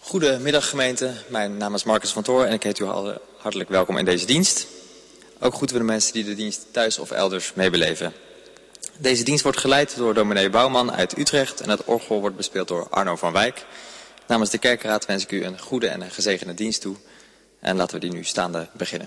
Goedemiddag gemeente, mijn naam is Marcus van Toor en ik heet u hartelijk welkom in deze dienst. Ook groeten we de mensen die de dienst thuis of elders meebeleven. Deze dienst wordt geleid door dominee Bouwman uit Utrecht en het orgel wordt bespeeld door Arno van Wijk. Namens de kerkraad wens ik u een goede en een gezegende dienst toe en laten we die nu staande beginnen.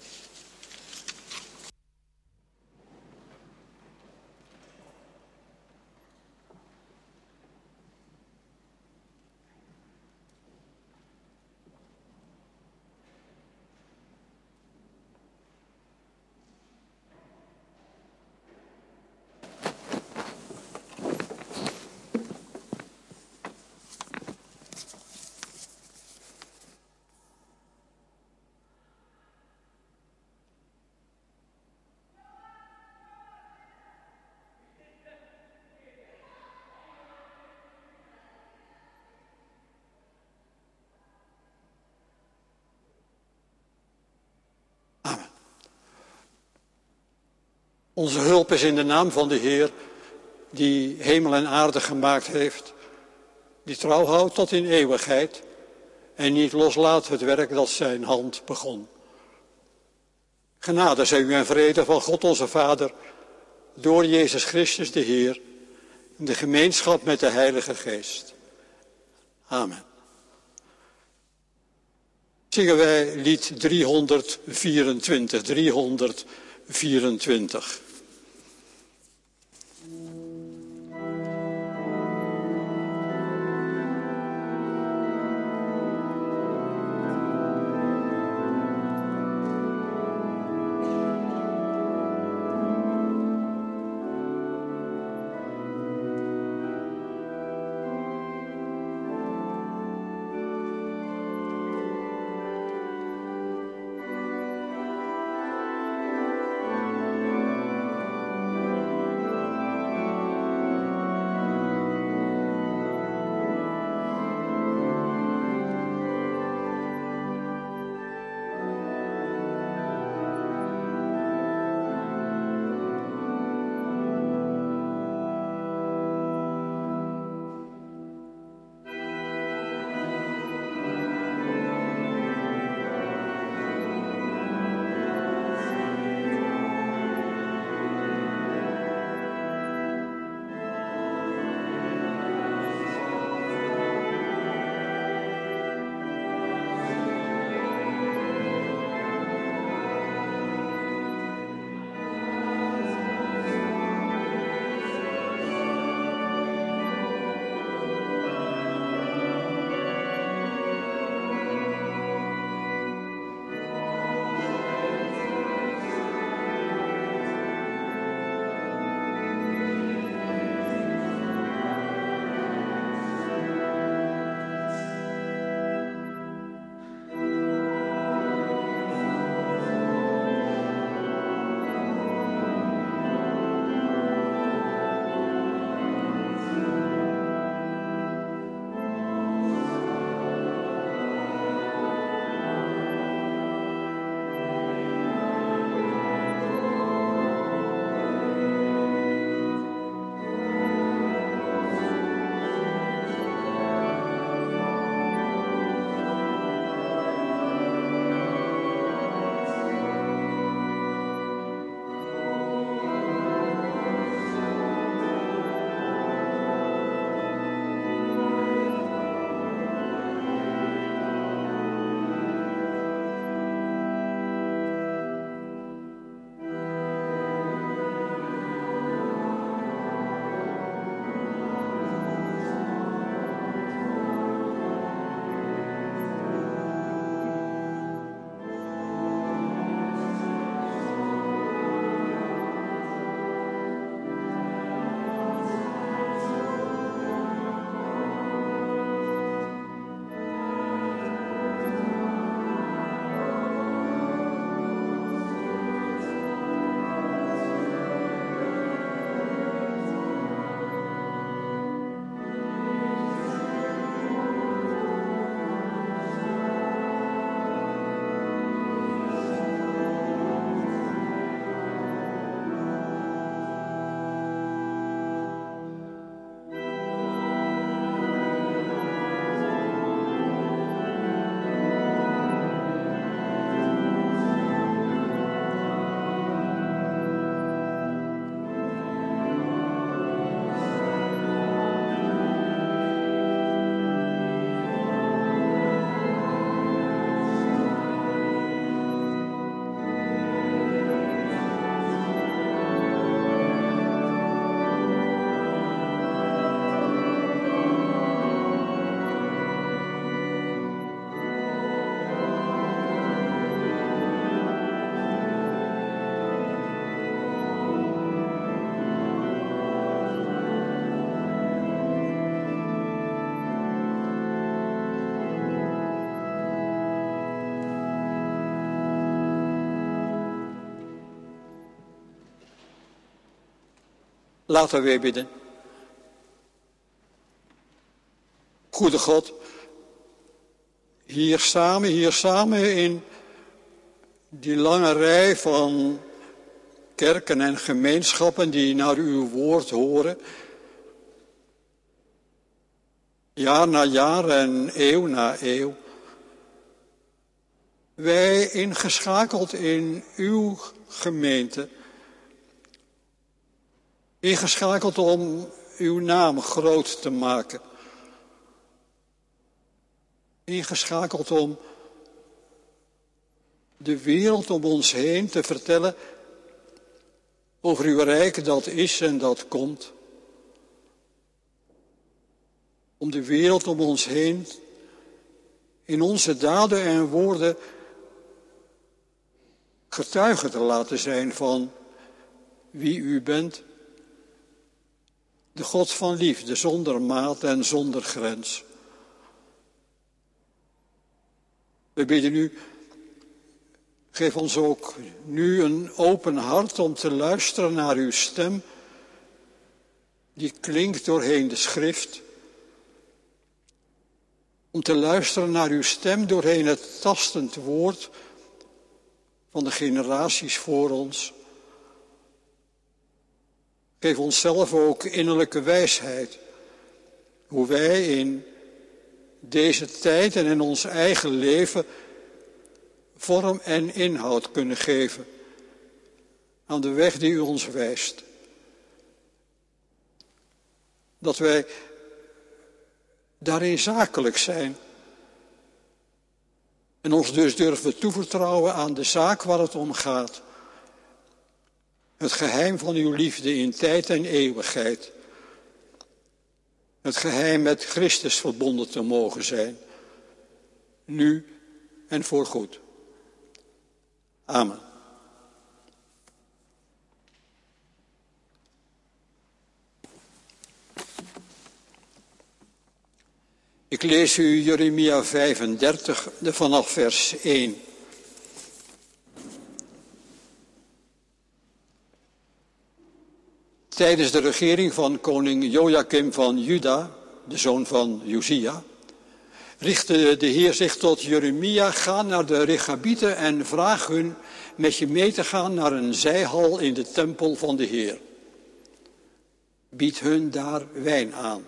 Onze hulp is in de naam van de Heer, die hemel en aarde gemaakt heeft, die trouw houdt tot in eeuwigheid en niet loslaat het werk dat zijn hand begon. Genade zij u en vrede van God onze Vader, door Jezus Christus de Heer, in de gemeenschap met de Heilige Geest. Amen. Zingen wij lied 324. Laten wij bidden. Goede God, hier samen in die lange rij van kerken en gemeenschappen die naar uw woord horen, jaar na jaar en eeuw na eeuw. Wij ingeschakeld in uw gemeente, ingeschakeld om uw naam groot te maken, ingeschakeld om de wereld om ons heen te vertellen over uw rijk dat is en dat komt. Om de wereld om ons heen in onze daden en woorden getuige te laten zijn van wie u bent. De God van liefde, zonder maat en zonder grens. We bidden u, geef ons ook nu een open hart om te luisteren naar uw stem, die klinkt doorheen de schrift. Om te luisteren naar uw stem doorheen het tastend woord van de generaties voor ons. Geef onszelf ook innerlijke wijsheid, hoe wij in deze tijd en in ons eigen leven vorm en inhoud kunnen geven aan de weg die u ons wijst. Dat wij daarin zakelijk zijn en ons dus durven toevertrouwen aan de zaak waar het om gaat. Het geheim van uw liefde in tijd en eeuwigheid. Het geheim met Christus verbonden te mogen zijn. Nu en voorgoed. Amen. Ik lees u Jeremia 35 vanaf vers 1. Tijdens de regering van koning Joachim van Juda, de zoon van Josia, richtte de Heer zich tot Jeremia: ga naar de Rechabieten en vraag hun met je mee te gaan naar een zijhal in de tempel van de Heer. Bied hun daar wijn aan.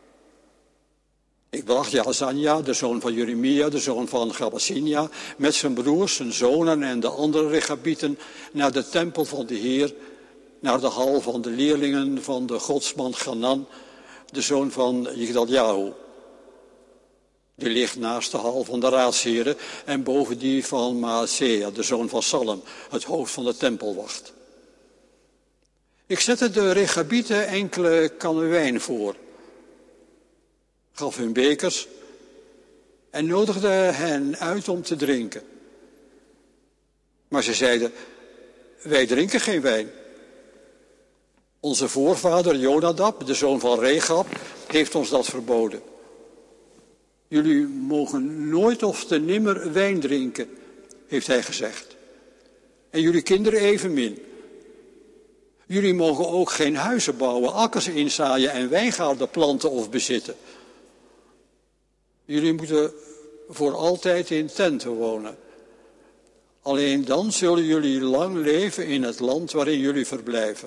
Ik bracht Jaazania, de zoon van Jeremia, de zoon van Gabasinia, met zijn broers, zijn zonen en de andere Rechabieten naar de tempel van de Heer, naar de hal van de leerlingen van de godsman Ganan, de zoon van Jigdaljahu. Die ligt naast de hal van de raadsheren en boven die van Maasea, de zoon van Salem, het hoofd van de tempelwacht. Ik zette de Rechabieten enkele kannen wijn voor, gaf hun bekers en nodigde hen uit om te drinken. Maar ze zeiden: wij drinken geen wijn. Onze voorvader Jonadab, de zoon van Rechab, heeft ons dat verboden. Jullie mogen nooit of te nimmer wijn drinken, heeft hij gezegd. En jullie kinderen evenmin. Jullie mogen ook geen huizen bouwen, akkers inzaaien en wijngaarden planten of bezitten. Jullie moeten voor altijd in tenten wonen. Alleen dan zullen jullie lang leven in het land waarin jullie verblijven.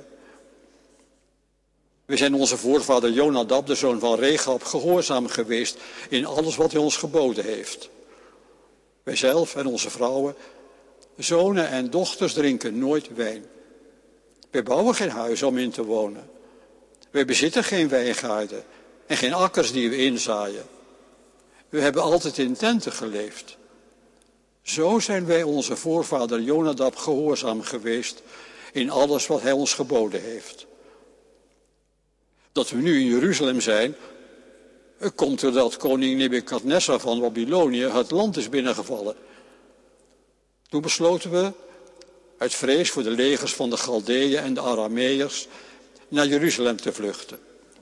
We zijn onze voorvader Jonadab, de zoon van Rechab, gehoorzaam geweest in alles wat hij ons geboden heeft. Wij zelf en onze vrouwen, zonen en dochters drinken nooit wijn. Wij bouwen geen huis om in te wonen. Wij bezitten geen wijngaarden en geen akkers die we inzaaien. We hebben altijd in tenten geleefd. Zo zijn wij onze voorvader Jonadab gehoorzaam geweest in alles wat hij ons geboden heeft. Dat we nu in Jeruzalem zijn, komt doordat koning Nebukadnezar van Babylonië het land is binnengevallen. Toen besloten we, uit vrees voor de legers van de Galdeeën en de Arameërs, naar Jeruzalem te vluchten.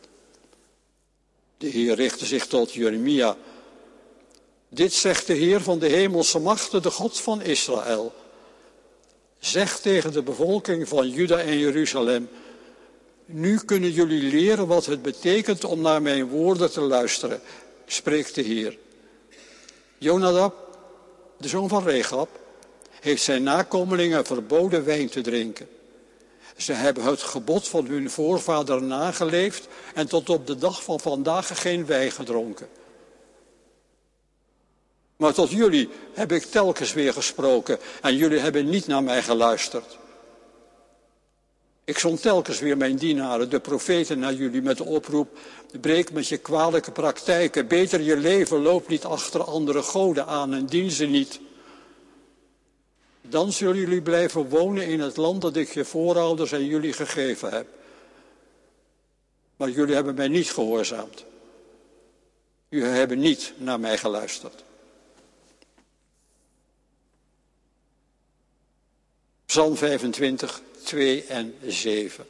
De Heer richtte zich tot Jeremia. Dit zegt de Heer van de hemelse machten, de God van Israël. Zeg tegen de bevolking van Juda en Jeruzalem: Nu kunnen jullie leren wat het betekent om naar mijn woorden te luisteren, spreekt de Heer. Jonadab, de zoon van Rechab, heeft zijn nakomelingen verboden wijn te drinken. Ze hebben het gebod van hun voorvader nageleefd en tot op de dag van vandaag geen wijn gedronken. Maar tot jullie heb ik telkens weer gesproken en jullie hebben niet naar mij geluisterd. Ik zond telkens weer mijn dienaren, de profeten, naar jullie met de oproep: breek met je kwalijke praktijken, beter je leven, loop niet achter andere goden aan en dien ze niet. Dan zullen jullie blijven wonen in het land dat ik je voorouders en jullie gegeven heb. Maar jullie hebben mij niet gehoorzaamd. Jullie hebben niet naar mij geluisterd. Psalm 25, 2 en 7.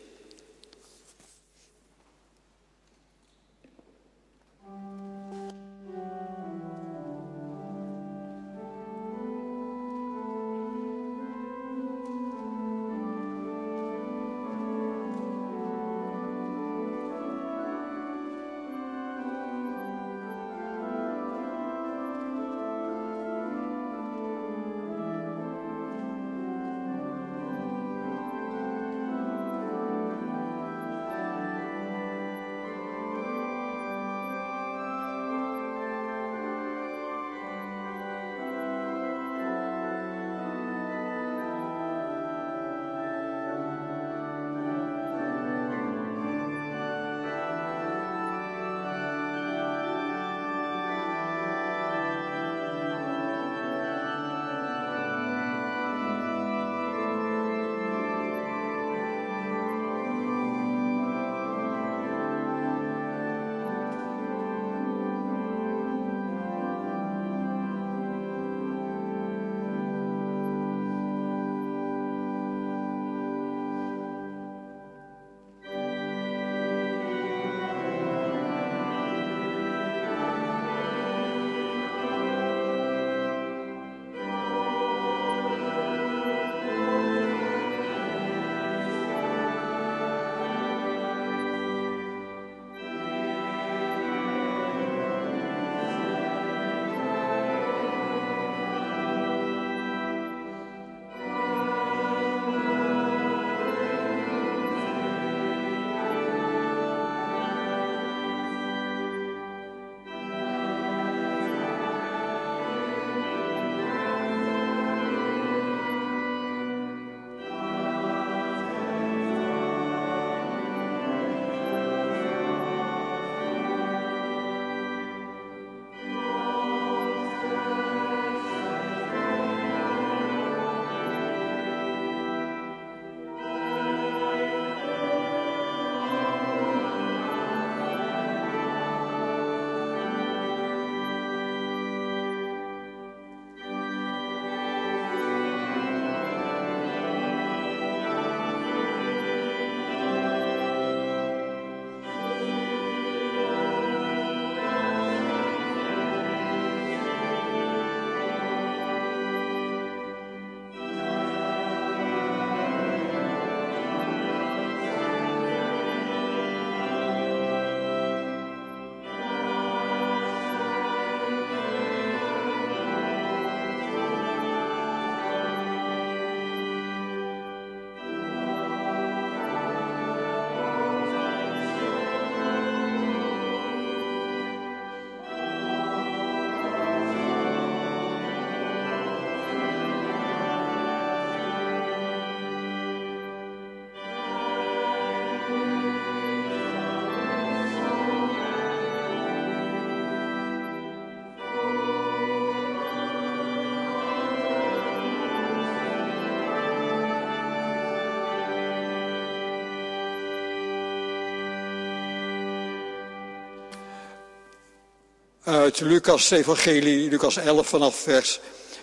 Uit Lucas Evangelie, Lucas 11 vanaf vers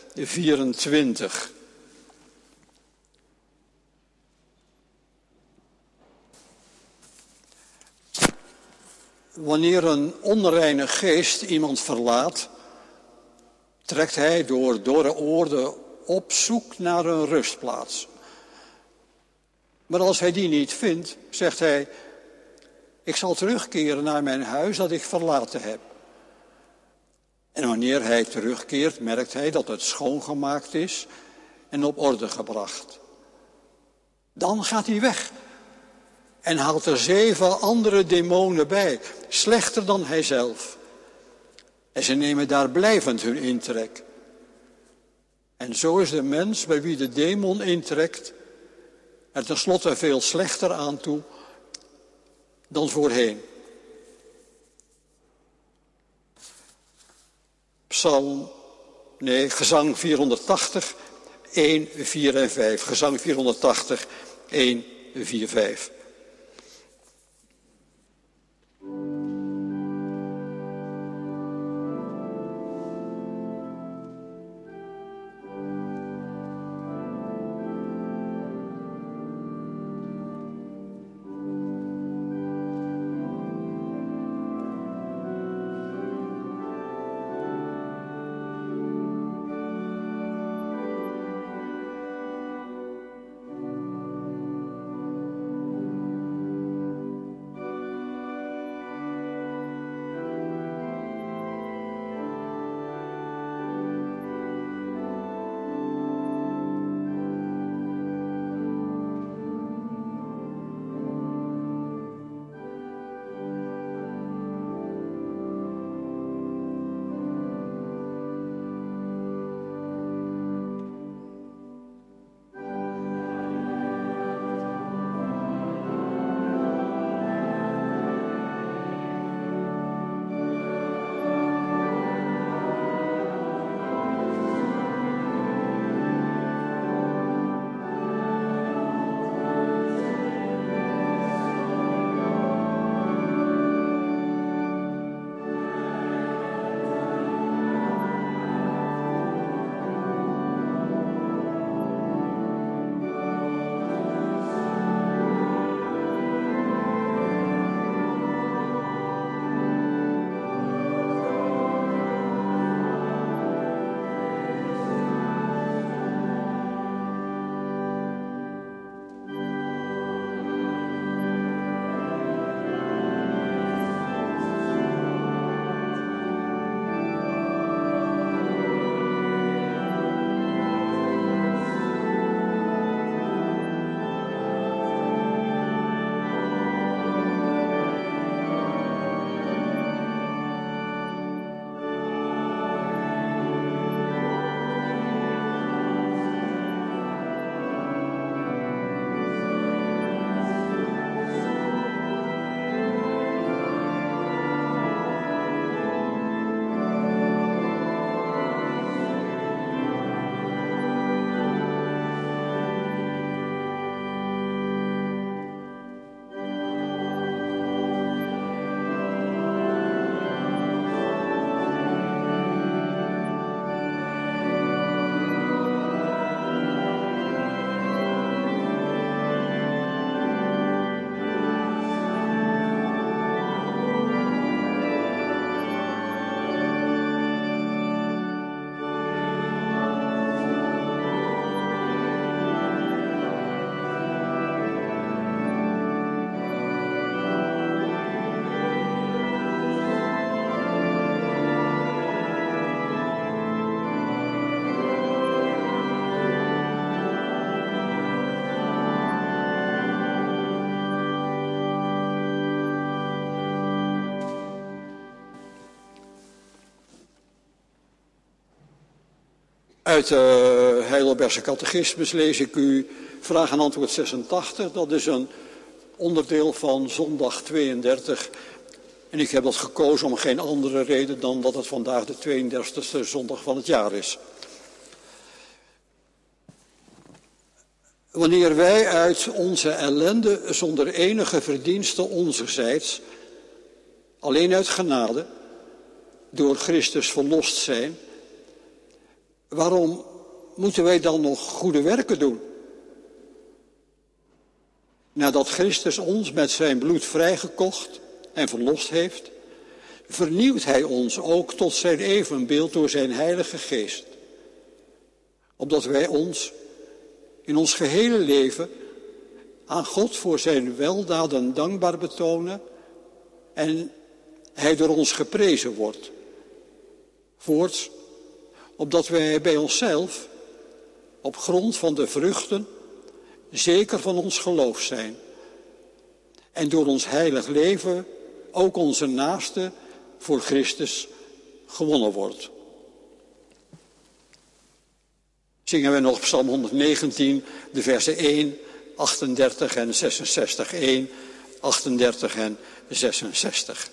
24. Wanneer een onreine geest iemand verlaat, trekt hij door dorre oorden op zoek naar een rustplaats. Maar als hij die niet vindt, zegt hij, ik zal terugkeren naar mijn huis dat ik verlaten heb. En wanneer hij terugkeert, merkt hij dat het schoongemaakt is en op orde gebracht. Dan gaat hij weg en haalt er 7 andere demonen bij, slechter dan hijzelf. En ze nemen daar blijvend hun intrek. En zo is de mens bij wie de demon intrekt er tenslotte veel slechter aan toe dan voorheen. Gezang 480, 1, 4 en 5. Gezang 480, 1, 4, 5. Uit de Heidelbergse Catechismus lees ik u vraag en antwoord 86. Dat is een onderdeel van zondag 32. En ik heb dat gekozen om geen andere reden dan dat het vandaag de 32e zondag van het jaar is. Wanneer wij uit onze ellende zonder enige verdienste onzerzijds, alleen uit genade, door Christus verlost zijn, waarom moeten wij dan nog goede werken doen? Nadat Christus ons met zijn bloed vrijgekocht en verlost heeft, vernieuwt hij ons ook tot zijn evenbeeld door zijn Heilige Geest. Opdat wij ons in ons gehele leven aan God voor zijn weldaden dankbaar betonen en hij door ons geprezen wordt. Voorts, opdat wij bij onszelf op grond van de vruchten zeker van ons geloof zijn en door ons heilig leven ook onze naaste voor Christus gewonnen wordt. Zingen we nog Psalm 119, de versen 1, 38 en 66. 1, 38 en 66.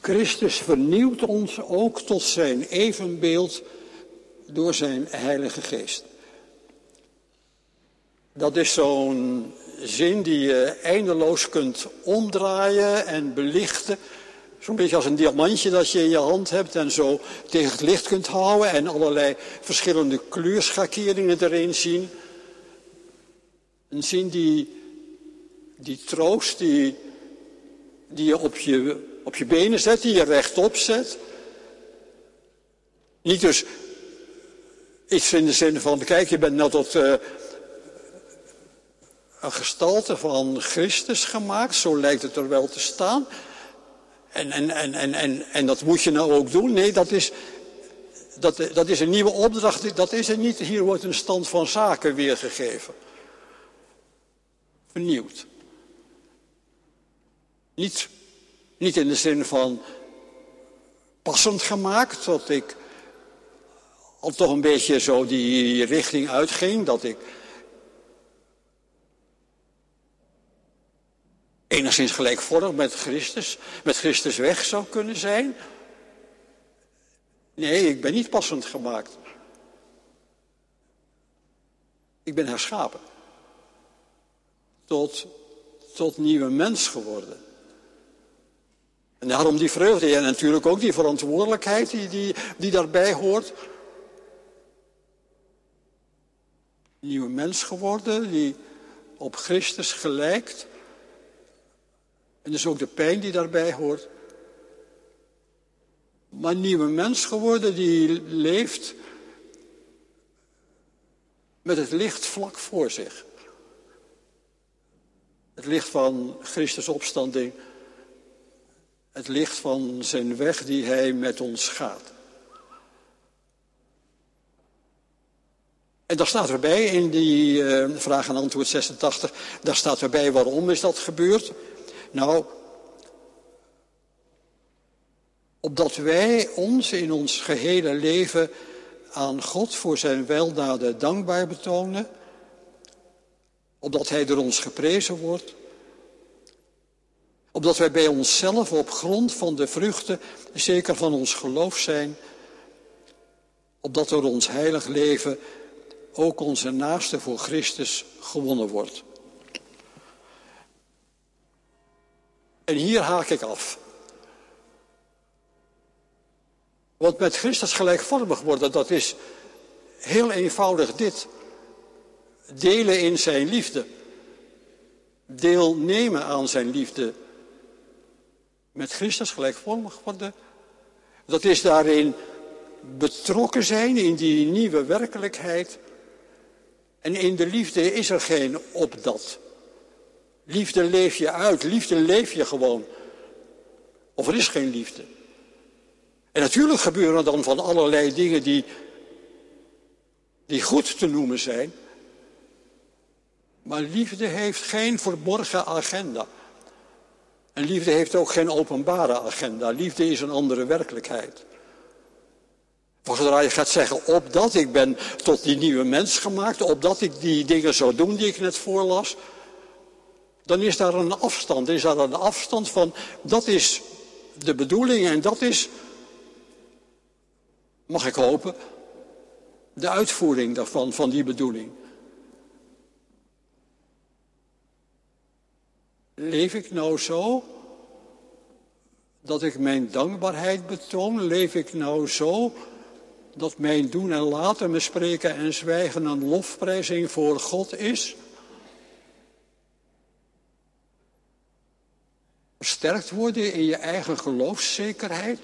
Christus vernieuwt ons ook tot zijn evenbeeld door zijn Heilige Geest. Dat is zo'n zin die je eindeloos kunt omdraaien en belichten. Zo'n beetje als een diamantje dat je in je hand hebt en zo tegen het licht kunt houden en allerlei verschillende kleurschakeringen erin zien. Een zin die troost, die je op je benen zet, die je rechtop zet. Niet dus iets in de zin van, kijk, je bent nou tot een gestalte van Christus gemaakt, zo lijkt het er wel te staan. En dat moet je nou ook doen. Nee, dat is een nieuwe opdracht, dat is er niet. Hier wordt een stand van zaken weergegeven. Vernieuwd. Niet in de zin van passend gemaakt, dat ik al toch een beetje zo die richting uitging, dat ik enigszins gelijkvormig met Christus weg zou kunnen zijn. Nee, ik ben niet passend gemaakt. Ik ben herschapen. Tot nieuwe mens geworden. En daarom die vreugde en natuurlijk ook die verantwoordelijkheid die daarbij hoort. Nieuwe mens geworden, die op Christus gelijkt. En dus ook de pijn die daarbij hoort. Maar een nieuwe mens geworden die leeft met het licht vlak voor zich. Het licht van Christus' opstanding. Het licht van zijn weg die hij met ons gaat. En daar staat erbij in die vraag en antwoord 86, daar staat erbij waarom is dat gebeurd. Nou, opdat wij ons in ons gehele leven aan God voor zijn weldaden dankbaar betonen. Opdat hij door ons geprezen wordt. Opdat wij bij onszelf op grond van de vruchten zeker van ons geloof zijn. Opdat door ons heilig leven ook onze naaste voor Christus gewonnen wordt. En hier haak ik af. Want met Christus gelijkvormig worden, dat is heel eenvoudig dit. Delen in zijn liefde. Deelnemen aan zijn liefde. Met Christus gelijkvormig worden. Dat is daarin betrokken zijn in die nieuwe werkelijkheid. En in de liefde is er geen opdat. Liefde leef je uit, liefde leef je gewoon. Of er is geen liefde. En natuurlijk gebeuren er dan van allerlei dingen die goed te noemen zijn. Maar liefde heeft geen verborgen agenda. En liefde heeft ook geen openbare agenda. Liefde is een andere werkelijkheid. Maar zodra je gaat zeggen, opdat ik ben tot die nieuwe mens gemaakt, opdat ik die dingen zou doen die ik net voorlas, dan is daar een afstand. Is daar een afstand van, dat is de bedoeling en dat is, mag ik hopen, de uitvoering daarvan, van die bedoeling. Leef ik nou zo dat ik mijn dankbaarheid betoon? Leef ik nou zo dat mijn doen en laten, mijn spreken en zwijgen een lofprijzing voor God is? Versterkt worden in je eigen geloofszekerheid?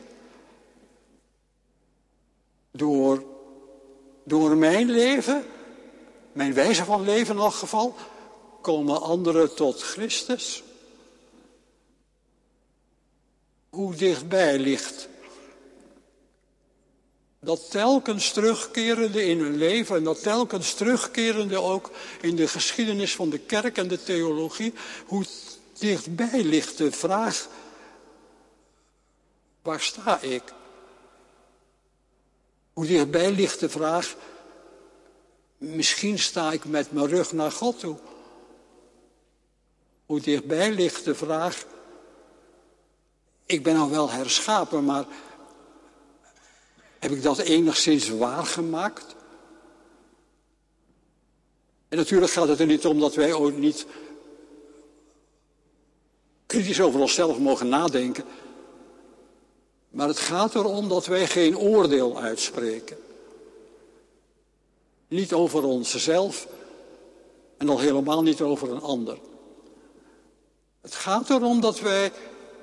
Door mijn leven, mijn wijze van leven in elk geval, komen anderen tot Christus? Hoe dichtbij ligt dat telkens terugkerende in hun leven en dat telkens terugkerende ook in de geschiedenis van de kerk en de theologie, hoe dichtbij ligt de vraag, waar sta ik? Hoe dichtbij ligt de vraag, misschien sta ik met mijn rug naar God toe. Hoe dichtbij ligt de vraag, ik ben nou wel herschapen, maar heb ik dat enigszins waargemaakt? En natuurlijk gaat het er niet om dat wij ook niet kritisch over onszelf mogen nadenken. Maar het gaat erom dat wij geen oordeel uitspreken. Niet over onszelf en al helemaal niet over een ander. Het gaat erom dat wij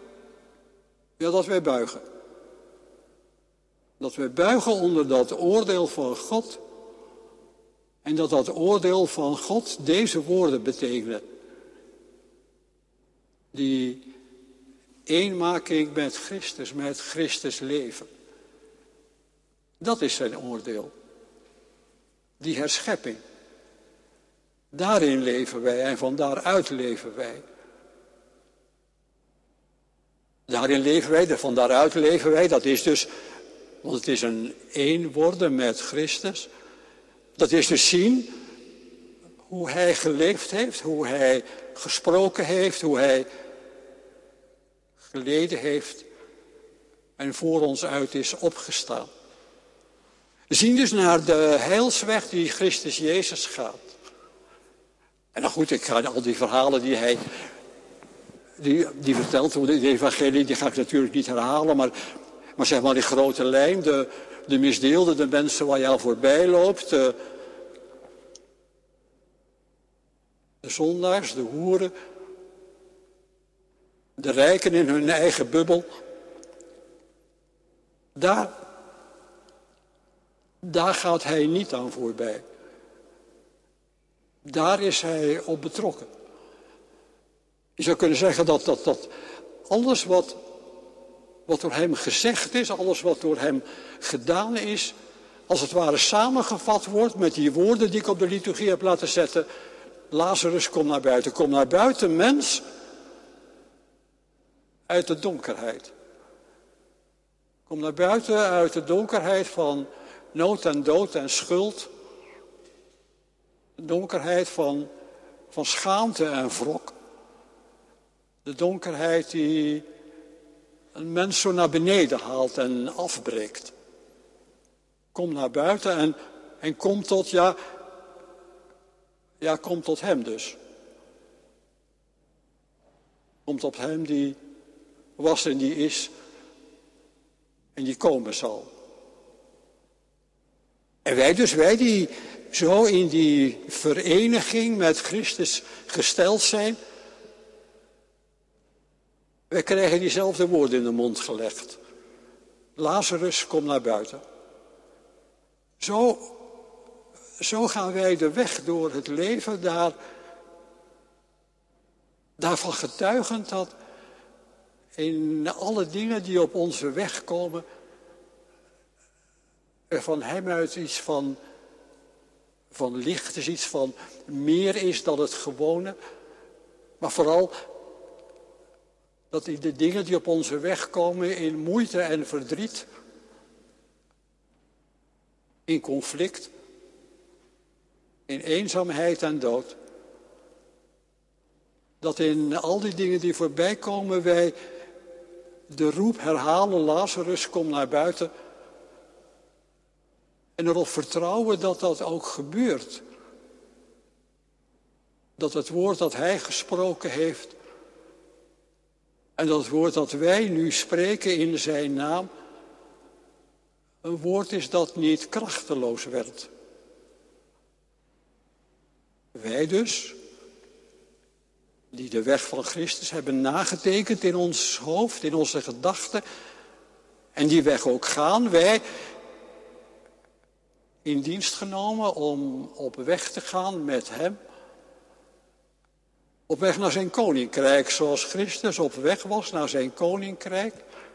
buigen. Dat wij buigen onder dat oordeel van God. En dat oordeel van God deze woorden betekenen. Die eenmaking met Christus leven. Dat is zijn oordeel. Die herschepping. Daarin leven wij en van daaruit leven wij. Daarin leven wij, van daaruit leven wij. Dat is dus, want het is een één worden met Christus. Dat is dus zien hoe hij geleefd heeft, hoe hij gesproken heeft, hoe hij geleden heeft en voor ons uit is opgestaan. We zien dus naar de heilsweg die Christus Jezus gaat. En nou goed, ik ga al die verhalen die verteld worden in de evangelie, die ga ik natuurlijk niet herhalen, maar zeg maar in grote lijn, de misdeelden, de mensen waar je al voorbij loopt, de zondaars, de hoeren, de rijken in hun eigen bubbel. Daar gaat hij niet aan voorbij. Daar is hij op betrokken. Je zou kunnen zeggen dat alles wat door hem gezegd is, alles wat door hem gedaan is, als het ware samengevat wordt met die woorden die ik op de liturgie heb laten zetten. Lazarus, kom naar buiten. Kom naar buiten, mens, uit de donkerheid. Kom naar buiten uit de donkerheid van nood en dood en schuld. De donkerheid van schaamte en wrok. De donkerheid die een mens zo naar beneden haalt en afbreekt. Kom naar buiten en kom tot, kom tot hem dus. Kom tot hem die was en die is en die komen zal. En wij die zo in die vereniging met Christus gesteld zijn, wij krijgen diezelfde woorden in de mond gelegd. Lazarus, kom naar buiten. Zo gaan wij de weg door het leven daarvan getuigend dat in alle dingen die op onze weg komen, er van hem uit iets van licht is, iets van meer is dan het gewone. Maar vooral dat in de dingen die op onze weg komen in moeite en verdriet, in conflict, in eenzaamheid en dood, dat in al die dingen die voorbij komen wij de roep herhalen, Lazarus, kom naar buiten. En erop vertrouwen dat dat ook gebeurt. Dat het woord dat hij gesproken heeft en dat het woord dat wij nu spreken in zijn naam, een woord is dat niet krachteloos werd. Wij dus, die de weg van Christus hebben nagetekend in ons hoofd, in onze gedachten, en die weg ook gaan, wij in dienst genomen om op weg te gaan met hem. Op weg naar zijn koninkrijk, zoals Christus op weg was naar zijn koninkrijk.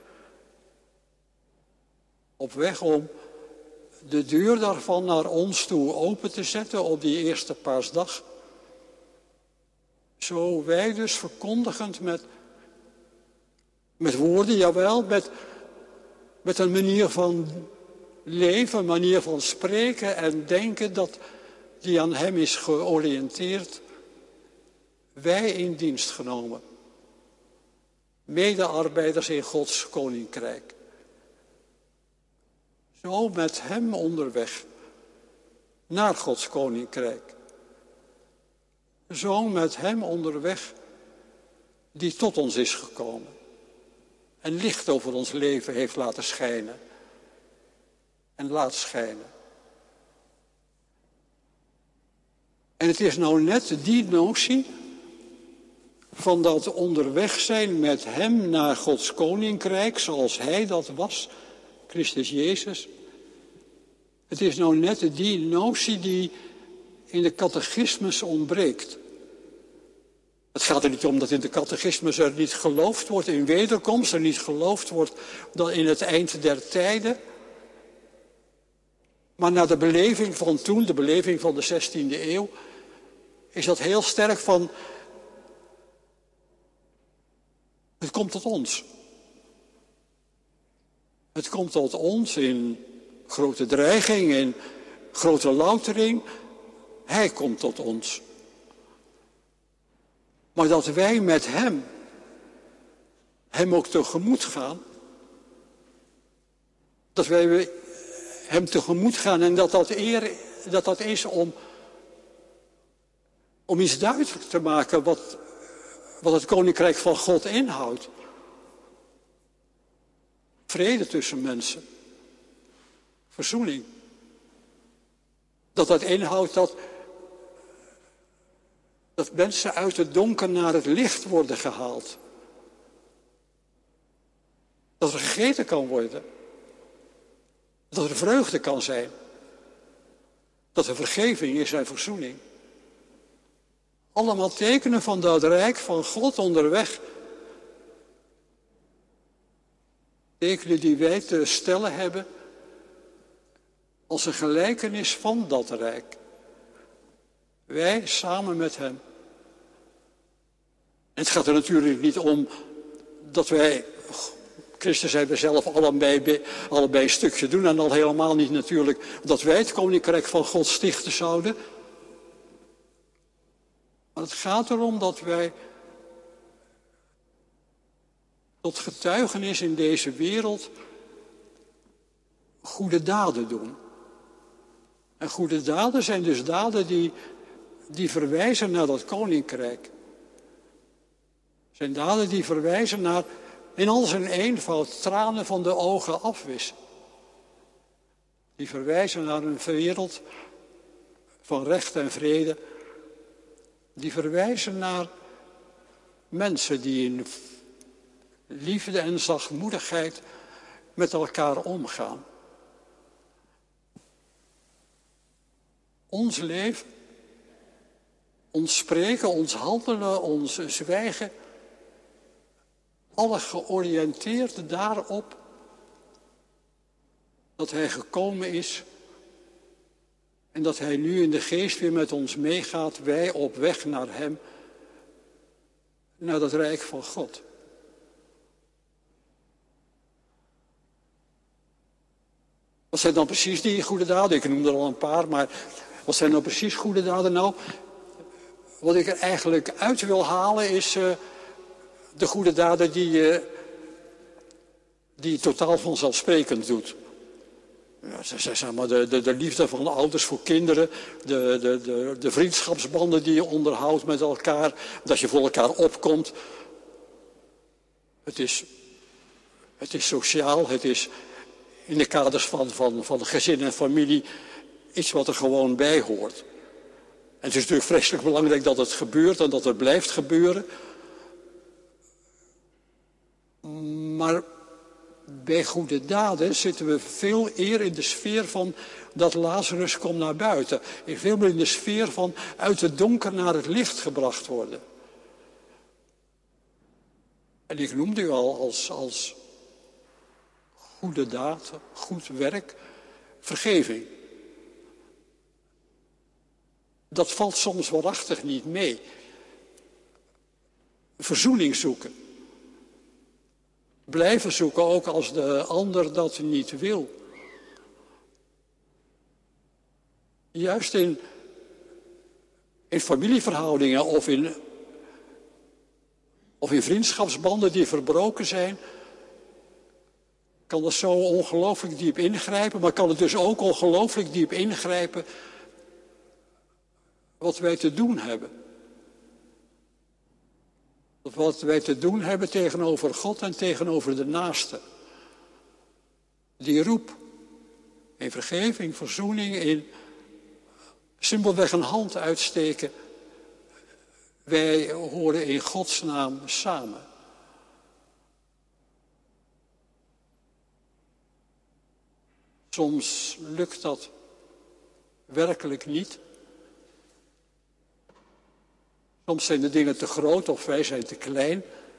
Op weg om de deur daarvan naar ons toe open te zetten op die eerste paasdag. Zo wij dus verkondigend met woorden, jawel, met een manier van leven, een manier van spreken en denken die aan hem is georiënteerd, wij in dienst genomen. Medearbeiders in Gods koninkrijk. Zo met hem onderweg naar Gods koninkrijk. Zo met hem onderweg die tot ons is gekomen. En licht over ons leven heeft laten schijnen. En laat schijnen. En het is nou net die notie van dat onderweg zijn met hem naar Gods koninkrijk, zoals hij dat was, Christus Jezus. Het is nou net die notie die in de catechismus ontbreekt. Het gaat er niet om dat in de catechismus er niet geloofd wordt in wederkomst, er niet geloofd wordt dan in het eind der tijden. Maar naar de beleving van toen, de beleving van de 16e eeuw, is dat heel sterk van, het komt tot ons. Het komt tot ons in grote dreiging, in grote loutering. Hij komt tot ons. Maar dat wij met hem ook tegemoet gaan. Dat wij hem tegemoet gaan en dat is om iets duidelijk te maken wat het koninkrijk van God inhoudt. Vrede tussen mensen. Verzoening. Dat inhoudt dat mensen uit het donker naar het licht worden gehaald. Dat er gegeten kan worden. Dat er vreugde kan zijn. Dat er vergeving is en verzoening. Allemaal tekenen van dat rijk van God onderweg. Tekenen die wij te stellen hebben als een gelijkenis van dat rijk. Wij samen met hem. En het gaat er natuurlijk niet om dat wij, Christus zei we zelf allebei een stukje doen en al helemaal niet natuurlijk dat wij het koninkrijk van God stichten zouden. Maar het gaat erom dat wij tot getuigenis in deze wereld goede daden doen. En goede daden zijn dus daden die verwijzen naar dat koninkrijk. Zijn daden die verwijzen naar, in al zijn eenvoud, tranen van de ogen afwissen. Die verwijzen naar een wereld van recht en vrede. Die verwijzen naar mensen die in liefde en zachtmoedigheid met elkaar omgaan. Ons leven, ons spreken, ons handelen, ons zwijgen, alle georiënteerd daarop dat hij gekomen is en dat hij nu in de geest weer met ons meegaat, wij op weg naar hem, naar dat rijk van God. Wat zijn dan precies die goede daden? Ik noemde er al een paar, maar wat zijn nou precies goede daden? Nou, wat ik er eigenlijk uit wil halen is de goede daden die totaal vanzelfsprekend doet. Ja, zeg maar de liefde van de ouders voor kinderen, de vriendschapsbanden die je onderhoudt met elkaar, dat je voor elkaar opkomt. Het is sociaal, het is in de kaders van gezin en familie iets wat er gewoon bij hoort. En het is natuurlijk vreselijk belangrijk dat het gebeurt en dat het blijft gebeuren. Maar bij goede daden zitten we veel eer in de sfeer van dat Lazarus komt naar buiten. Veel meer in de sfeer van uit het donker naar het licht gebracht worden. En ik noemde u al als goede daad, goed werk, vergeving. Dat valt soms waarachtig niet mee. Verzoening zoeken. Blijven zoeken ook als de ander dat niet wil. Juist in familieverhoudingen Of in vriendschapsbanden die verbroken zijn. Kan dat zo ongelooflijk diep ingrijpen, maar kan het dus ook ongelooflijk diep ingrijpen wat wij te doen hebben. Wat wij te doen hebben tegenover God en tegenover de naaste. Die roep in vergeving, verzoening, in simpelweg een hand uitsteken. Wij horen in Gods naam samen. Soms lukt dat werkelijk niet. Soms zijn de dingen te groot of wij zijn te klein.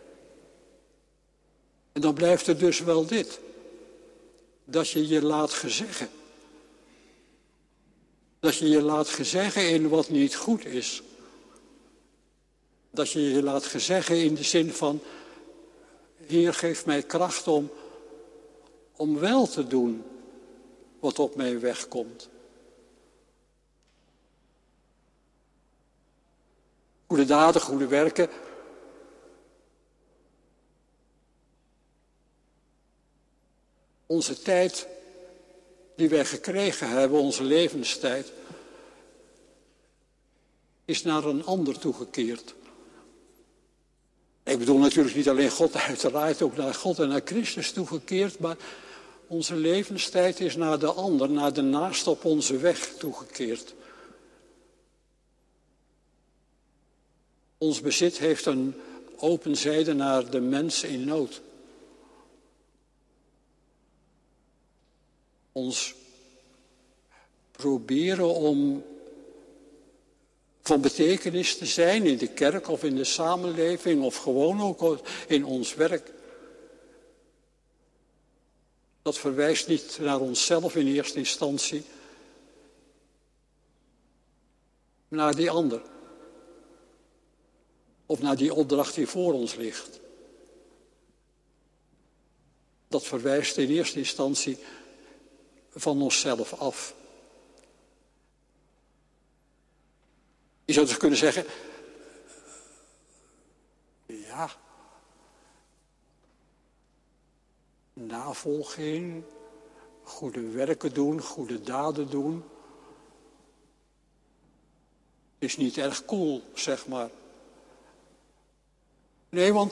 En dan blijft er dus wel dit. Dat je je laat gezeggen. Dat je je laat gezeggen in wat niet goed is. Dat je je laat gezeggen in de zin van, Heer, geef mij kracht om wel te doen wat op mijn weg komt. Goede daden, goede werken. Onze tijd die wij gekregen hebben, onze levenstijd, is naar een ander toegekeerd. Ik bedoel natuurlijk niet alleen God, uiteraard ook naar God en naar Christus toegekeerd, maar onze levenstijd is naar de ander, naar de naaste op onze weg toegekeerd. Ons bezit heeft een open zijde naar de mens in nood. Ons proberen om van betekenis te zijn in de kerk of in de samenleving of gewoon ook in ons werk. Dat verwijst niet naar onszelf in eerste instantie, maar naar die ander. Of naar die opdracht die voor ons ligt. Dat verwijst in eerste instantie van onszelf af. Je zou dus kunnen zeggen, ja, navolging, goede werken doen, goede daden doen, is niet erg cool, zeg maar. Nee, want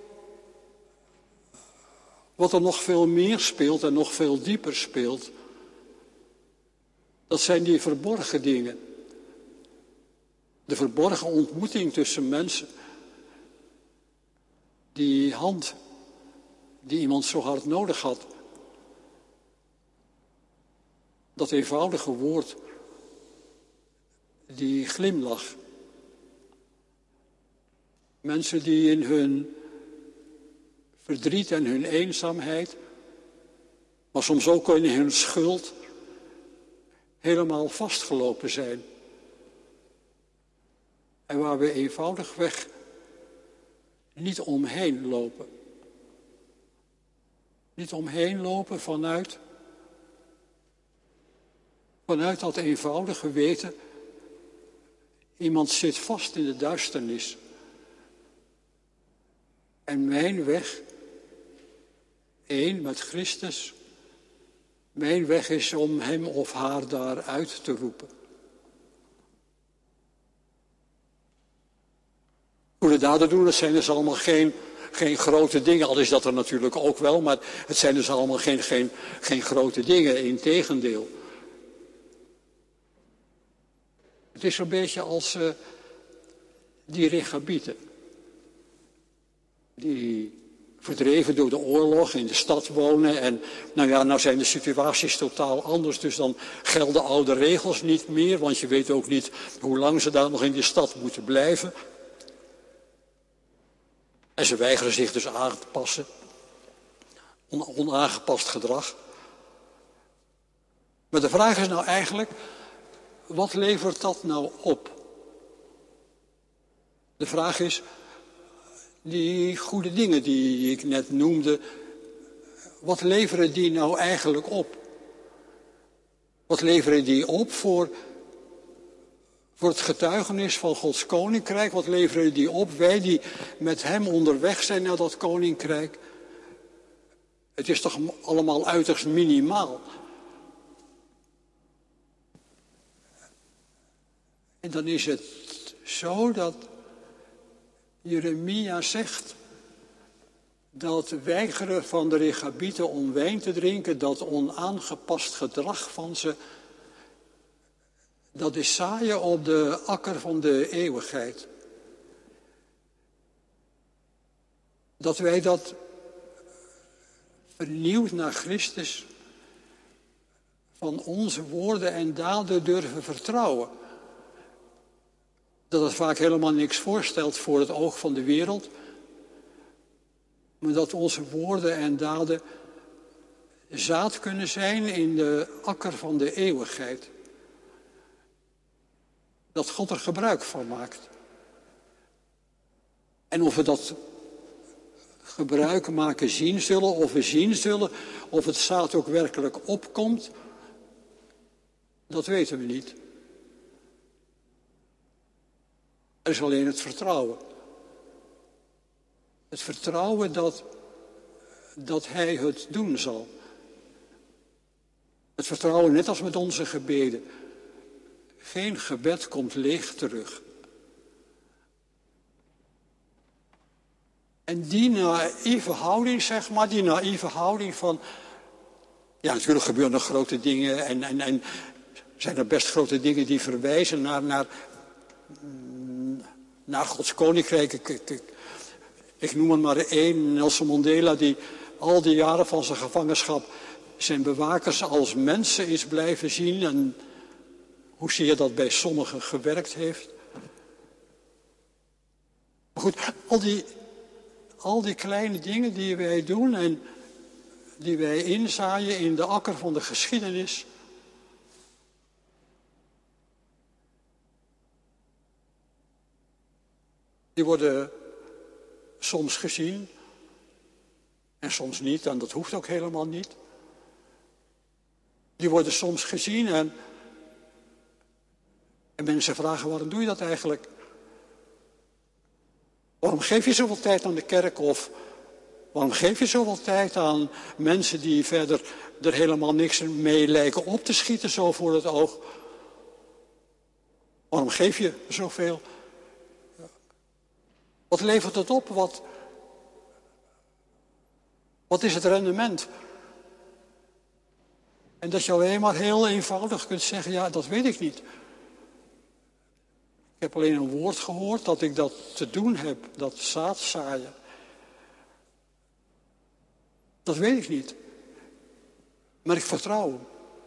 wat er nog veel meer speelt en nog veel dieper speelt, dat zijn die verborgen dingen. De verborgen ontmoeting tussen mensen. Die hand die iemand zo hard nodig had. Dat eenvoudige woord, die glimlach. Mensen die in hun verdriet en hun eenzaamheid, maar soms ook in hun schuld, helemaal vastgelopen zijn. En waar we eenvoudigweg niet omheen lopen. Niet omheen lopen vanuit dat eenvoudige weten, iemand zit vast in de duisternis. En mijn weg, één met Christus, mijn weg is om hem of haar daar uit te roepen. Goede daden doen, dat zijn dus allemaal geen grote dingen, al is dat er natuurlijk ook wel, maar het zijn dus allemaal geen grote dingen, integendeel. Het is zo'n beetje als die Rechabieten, die verdreven door de oorlog in de stad wonen. En nou zijn de situaties totaal anders, dus dan gelden oude regels niet meer, want je weet ook niet hoe lang ze daar nog in die stad moeten blijven. En ze weigeren zich dus aan te passen. Onaangepast gedrag. Maar de vraag is nou eigenlijk, wat levert dat nou op? De vraag is, die goede dingen die ik net noemde, wat leveren die nou eigenlijk op? Wat leveren die op voor Voor het getuigenis van Gods koninkrijk, wat leveren die op? Wij die met hem onderweg zijn naar dat koninkrijk. Het is toch allemaal uiterst minimaal. En dan is het zo dat Jeremia zegt dat weigeren van de Rechabieten om wijn te drinken, dat onaangepast gedrag van ze, dat is zaaien op de akker van de eeuwigheid. Dat wij dat vernieuwd naar Christus van onze woorden en daden durven vertrouwen. Dat het vaak helemaal niks voorstelt voor het oog van de wereld. Maar dat onze woorden en daden zaad kunnen zijn in de akker van de eeuwigheid. Dat God er gebruik van maakt. En of we dat gebruik maken zien zullen, of we zien zullen, of het zaad ook werkelijk opkomt, dat weten we niet. Er is alleen het vertrouwen. Het vertrouwen dat hij het doen zal. Het vertrouwen net als met onze gebeden. Geen gebed komt leeg terug. En die naïeve houding, zeg maar, die naïeve houding van... Ja, natuurlijk gebeuren er grote dingen en zijn er best grote dingen die verwijzen naar Gods koninkrijk. Ik noem er maar één, Nelson Mandela, die al die jaren van zijn gevangenschap zijn bewakers als mensen is blijven zien. En hoe zie je dat bij sommigen gewerkt heeft. Maar goed, al die kleine dingen die wij doen en die wij inzaaien in de akker van de geschiedenis. Die worden soms gezien en soms niet, en dat hoeft ook helemaal niet. Die worden soms gezien en mensen vragen, waarom doe je dat eigenlijk? Waarom geef je zoveel tijd aan de kerk? Of waarom geef je zoveel tijd aan mensen die verder er helemaal niks mee lijken op te schieten, zo voor het oog? Waarom geef je zoveel? Wat levert het op? Wat is het rendement? En dat je alleen maar heel eenvoudig kunt zeggen, ja, dat weet ik niet. Ik heb alleen een woord gehoord dat ik dat te doen heb, dat zaad zaaien. Dat weet ik niet. Maar ik vertrouw hem.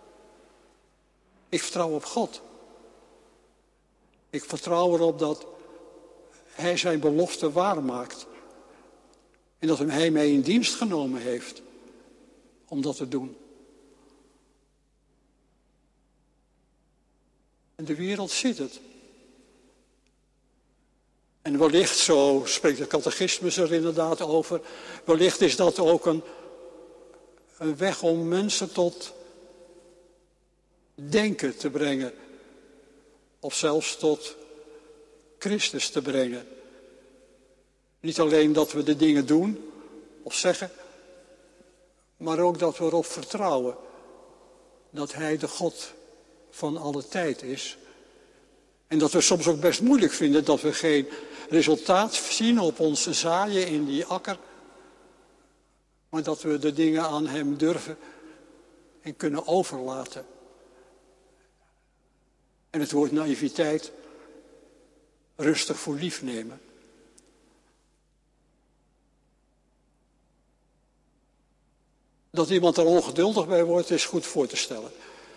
Ik vertrouw op God. Ik vertrouw erop dat hij zijn belofte waarmaakt. En dat hij mij in dienst genomen heeft om dat te doen. En de wereld ziet het. En wellicht, zo spreekt de catechismus er inderdaad over, wellicht is dat ook een weg om mensen tot denken te brengen. Of zelfs tot Christus te brengen. Niet alleen dat we de dingen doen of zeggen, maar ook dat we erop vertrouwen dat hij de God van alle tijd is. En dat we soms ook best moeilijk vinden dat we geen resultaat zien op ons zaaien in die akker. Maar dat we de dingen aan hem durven en kunnen overlaten. En het woord naïviteit rustig voor lief nemen. Dat iemand er ongeduldig bij wordt, is goed voor te stellen.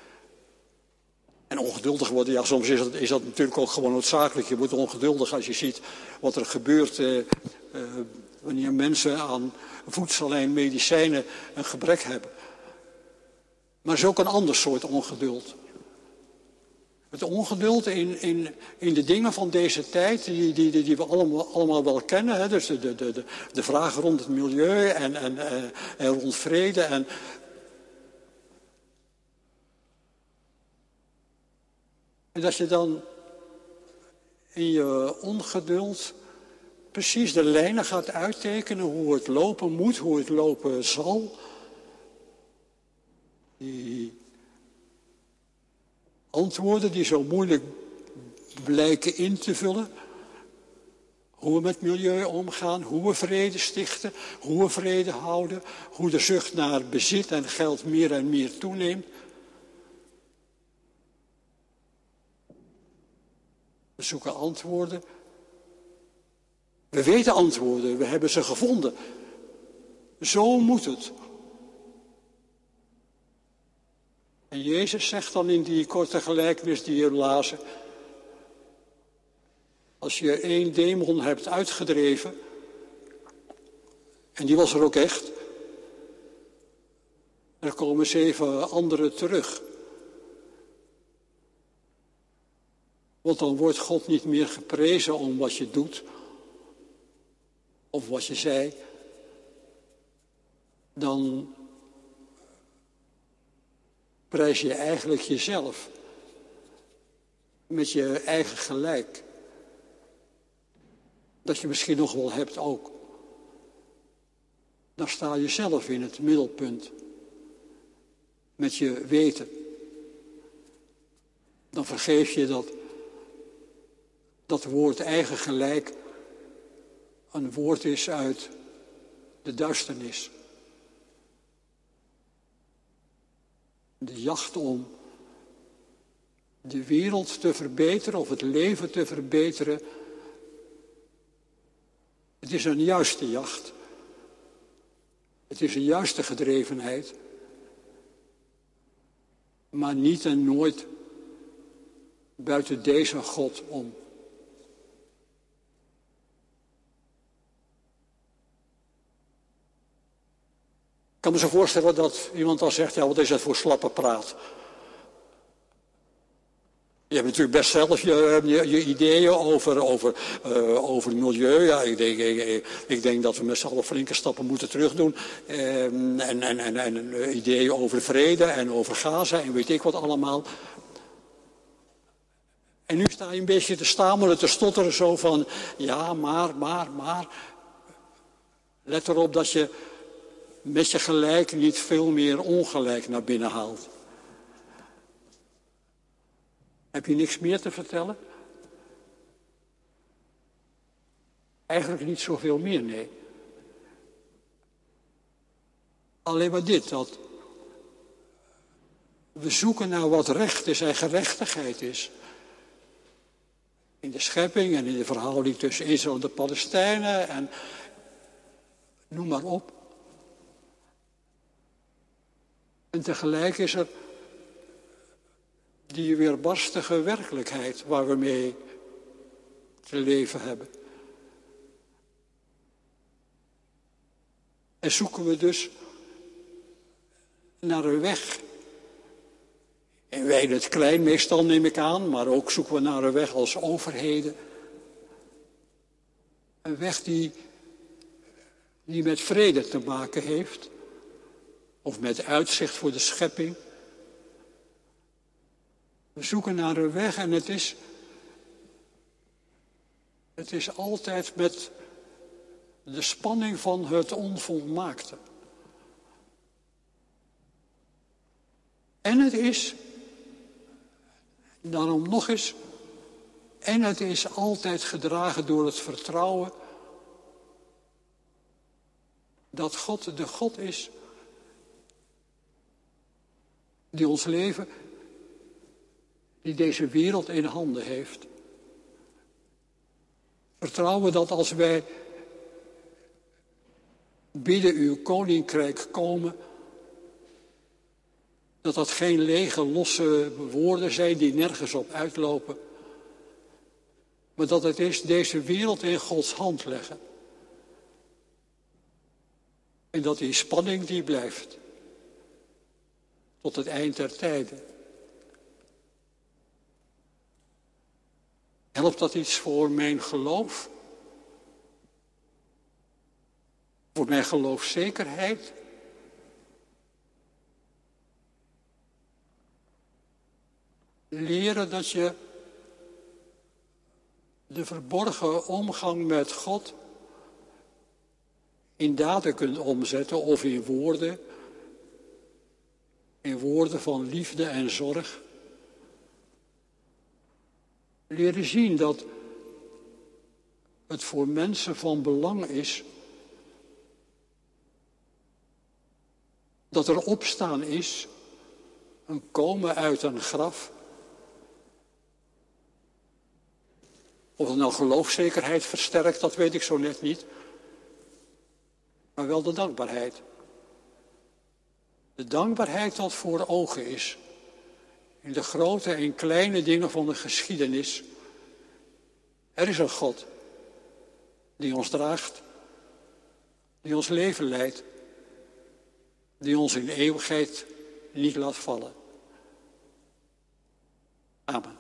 En ongeduldig worden, ja, soms is dat natuurlijk ook gewoon noodzakelijk. Je wordt ongeduldig als je ziet wat er gebeurt wanneer mensen aan voedsel en medicijnen een gebrek hebben. Maar er is ook een ander soort ongeduld. Het ongeduld in de dingen van deze tijd, die we allemaal wel kennen. Hè? Dus de vragen rond het milieu en rond vrede. En dat je dan in je ongeduld precies de lijnen gaat uittekenen hoe het lopen moet, hoe het lopen zal. Die antwoorden die zo moeilijk blijken in te vullen. Hoe we met milieu omgaan, hoe we vrede stichten, hoe we vrede houden, hoe de zucht naar bezit en geld meer en meer toeneemt. We zoeken antwoorden. We weten antwoorden, we hebben ze gevonden. Zo moet het. En Jezus zegt dan in die korte gelijkenis die je lazen: als je 1 demon hebt uitgedreven, en die was er ook echt, er komen 7 anderen terug. Want dan wordt God niet meer geprezen om wat je doet, of wat je zei. Dan prijs je eigenlijk jezelf met je eigen gelijk. Dat je misschien nog wel hebt ook. Dan sta je zelf in het middelpunt. Met je weten. Dan vergeef je dat woord eigen gelijk een woord is uit de duisternis. De jacht om de wereld te verbeteren of het leven te verbeteren. Het is een juiste jacht. Het is een juiste gedrevenheid. Maar niet en nooit buiten deze God om. Ik kan me zo voorstellen dat iemand dan zegt, ja, wat is dat voor slappe praat? Je hebt natuurlijk best zelf je ideeën over milieu. Ja, ik denk dat we met z'n allen flinke stappen moeten terugdoen. En ideeën over vrede en over Gaza en weet ik wat allemaal. En nu sta je een beetje te stamelen, te stotteren zo van, ja, maar. Let erop dat je met je gelijk niet veel meer ongelijk naar binnen haalt. Heb je niks meer te vertellen? Eigenlijk niet zoveel meer, nee. Alleen maar dit, dat we zoeken naar wat recht is en gerechtigheid is. In de schepping en in de verhouding tussen Israël en de Palestijnen en noem maar op. En tegelijk is er die weerbarstige werkelijkheid waar we mee te leven hebben. En zoeken we dus naar een weg. En wij in het klein meestal neem ik aan, maar ook zoeken we naar een weg als overheden. Een weg die met vrede te maken heeft. Of met uitzicht voor de schepping. We zoeken naar een weg en het is altijd met de spanning van het onvolmaakte. En het is, daarom nog eens, en het is altijd gedragen door het vertrouwen dat God de God is die ons leven, die deze wereld in handen heeft. Vertrouwen dat als wij binnen uw koninkrijk komen, dat geen lege, losse woorden zijn die nergens op uitlopen, maar dat het is deze wereld in Gods hand leggen. En dat die spanning die blijft tot het eind der tijden. Helpt dat iets voor mijn geloof? Voor mijn geloofszekerheid? Leren dat je de verborgen omgang met God in daden kunt omzetten of in woorden van liefde en zorg. Leren zien dat het voor mensen van belang is dat er opstaan is, een komen uit een graf. Of het nou geloofszekerheid versterkt, dat weet ik zo net niet. Maar wel de dankbaarheid. De dankbaarheid dat voor ogen is. In de grote en kleine dingen van de geschiedenis. Er is een God die ons draagt, die ons leven leidt, die ons in eeuwigheid niet laat vallen. Amen.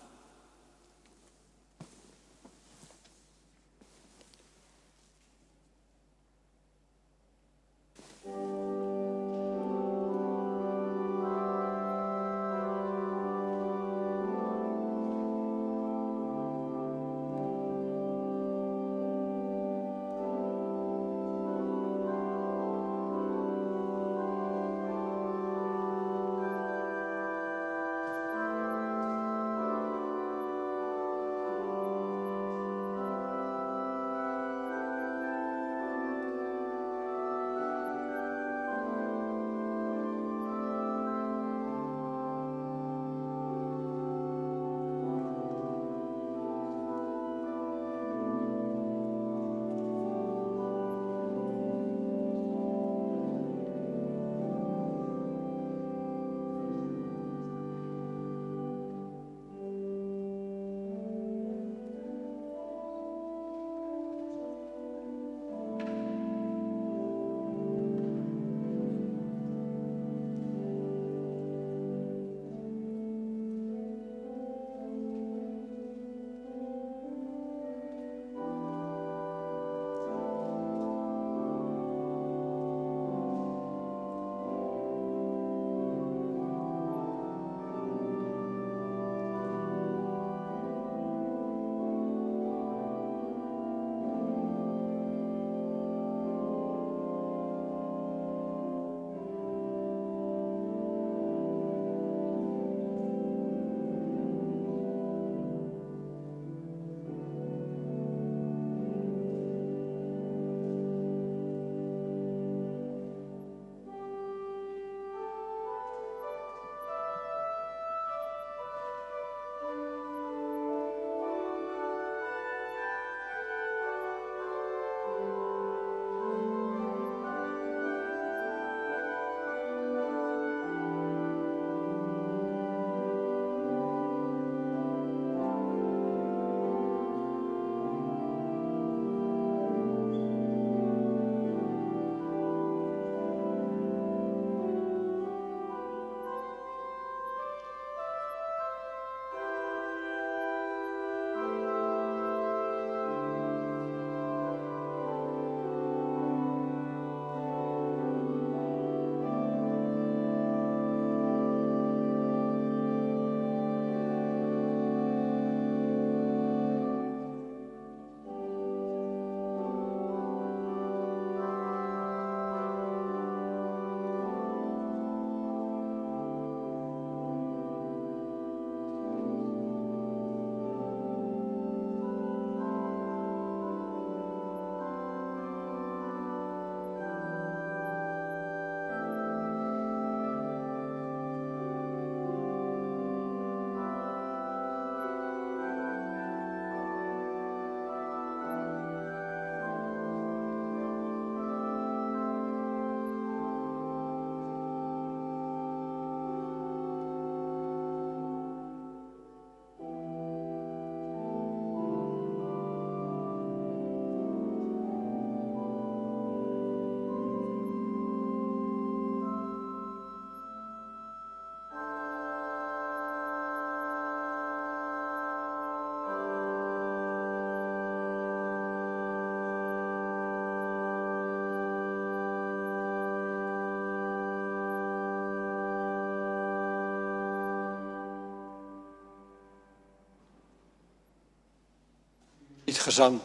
niet gezang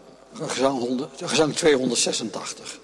286.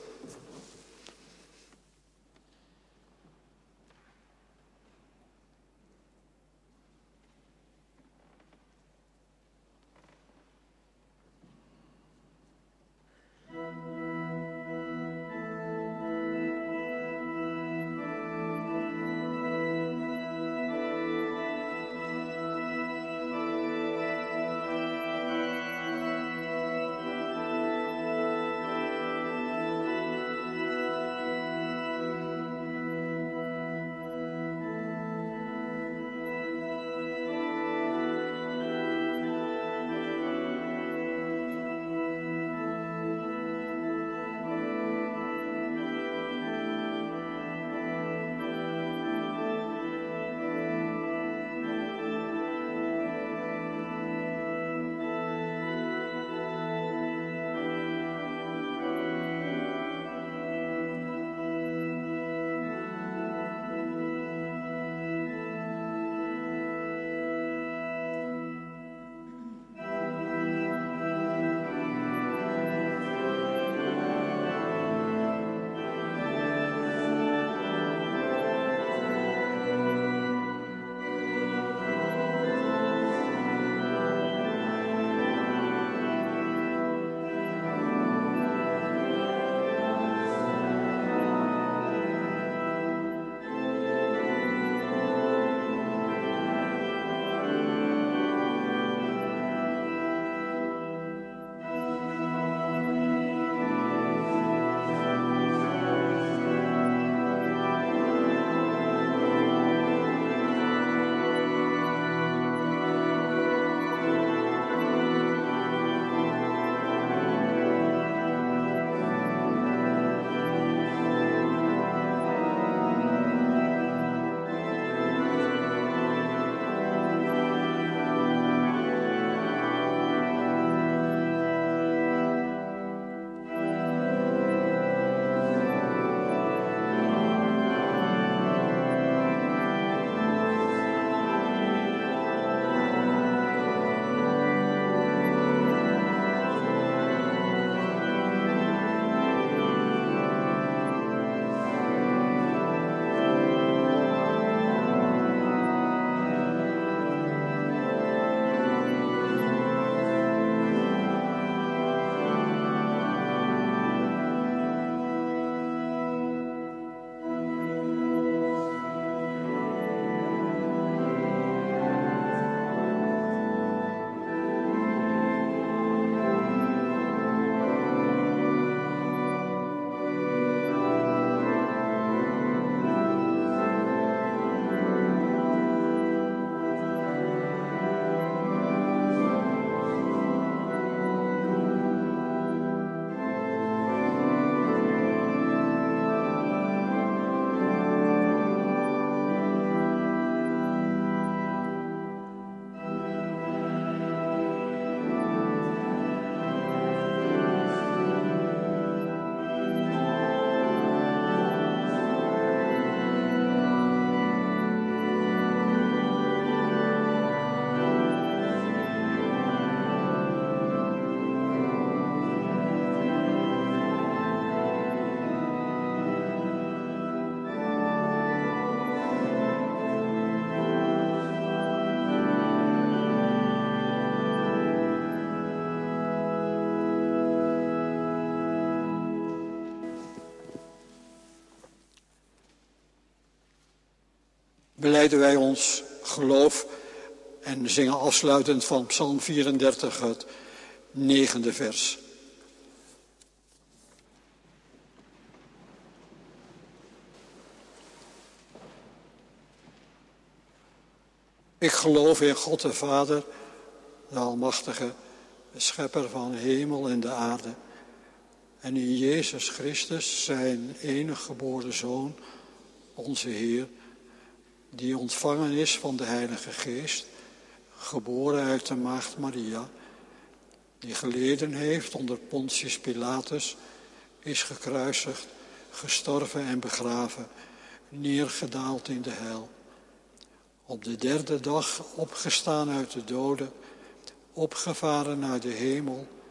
belijden wij ons geloof en zingen afsluitend van Psalm 34 het 9e vers. Ik geloof in God de Vader, de Almachtige, de Schepper van hemel en de aarde, en in Jezus Christus, zijn enige geboren Zoon, onze Heer, die ontvangen is van de Heilige Geest, geboren uit de Maagd Maria, die geleden heeft onder Pontius Pilatus, is gekruisigd, gestorven en begraven, neergedaald in de hel. Op de 3e dag opgestaan uit de doden, opgevaren naar de hemel,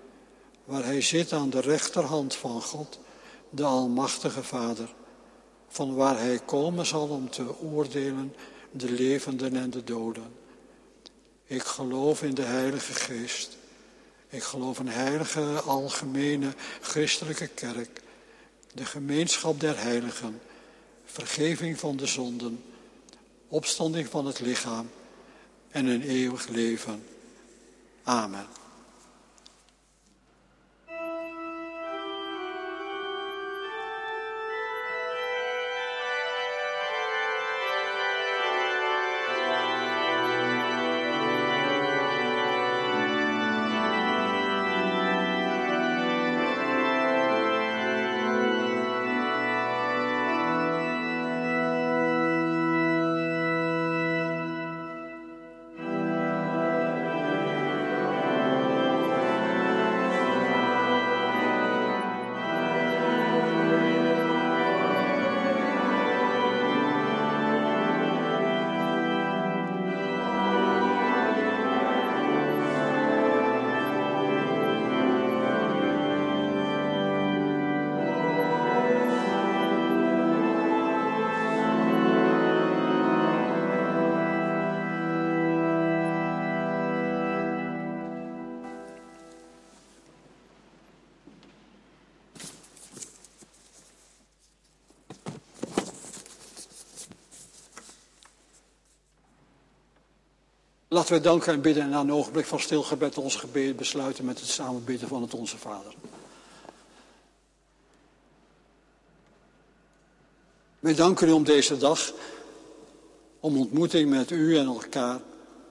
waar hij zit aan de rechterhand van God, de Almachtige Vader, van waar hij komen zal om te oordelen de levenden en de doden. Ik geloof in de Heilige Geest. Ik geloof een heilige, algemene, christelijke kerk, de gemeenschap der heiligen, vergeving van de zonden, opstanding van het lichaam en een eeuwig leven. Amen. Laten we danken en bidden en na een ogenblik van stilgebed ons gebed besluiten met het samenbidden van het Onze Vader. Wij danken u om deze dag, om ontmoeting met u en elkaar.